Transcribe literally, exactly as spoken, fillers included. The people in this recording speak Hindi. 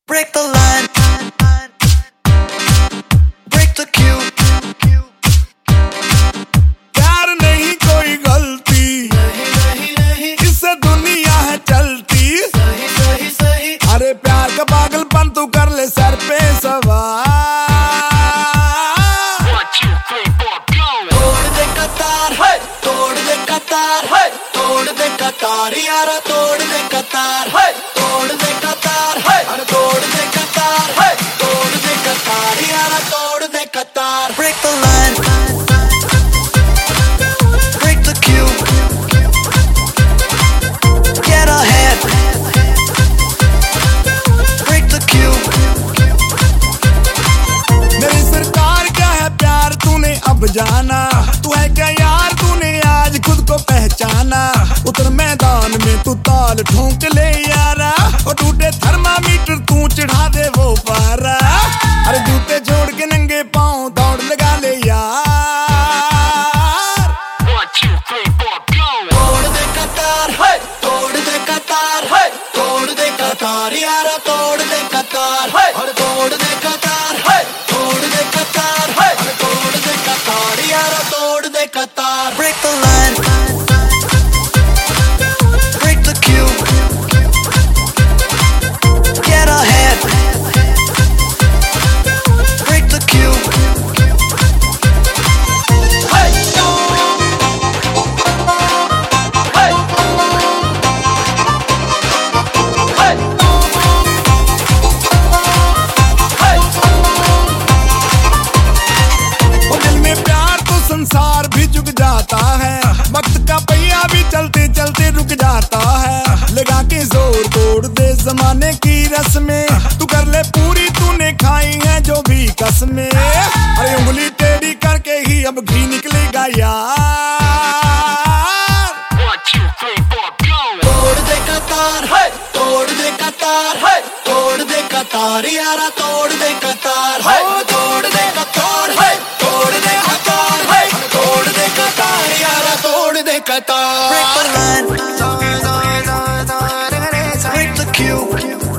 Break the line, break the queue. प्यार नहीं कोई गलती, नहीं नहीं नहीं, इससे दुनिया है चलती। सही सही सही। अरे प्यार का पागलपन तू कर ले सर पे सवार। तोड़ दे कतार है, तोड़ दे कतार है, तोड़ दे कतार यारा, तोड़ दे कतार है, तोड़ दे कतार है, अरे तोड़ दे कतार है, तोड़ दे कतार यारा, तोड़ दे कतार। Break the line, break the queue, get ahead, break the queue. मेरी सरकार क्या है प्यार तूने अब जाना, तू है क्या यार तूने आज खुद को पहचाना। उतर मैदान में तू ताल ठोंक ले यारा, और टूटे थर्मामीटर तू चढ़ा दे वो पारा। अरे जूते छोड़ के नंगे पाँव दौड़ लगा ले यार। तोड़ दे कतार है, तोड़ दे कतार है, तोड़ दे कतार यारा, तोड़ दे कतार है, और तोड़ दे कतार है, तोड़ दे कतार है, और तोड़ दे कतार यारा, तोड़ दे कतार। Break the line, break the queue, get ahead, break the queue. Hey, hey, hey, hey. और दिल में प्यार तो संसार भी झुक जाता है, वक्त का पहिया भी चलते चलते रुक जाता है। लगा के जोर तोड़ दे जमाने की रस्में, तू कर ले पूरी तूने खाई है जो भी कसमें। अरे उंगली टेढ़ी करके ही अब घी निकलेगा यार। तोड़ दे कतार है, तोड़ दे कतार है, तोड़ दे कतार यारा, तोड़ दे कतार है, तोड़ दे कतार है, तोड़ दे कतार है, तोड़ दे कतार यारा, तोड़ दे कतार। Break the line, break the queue.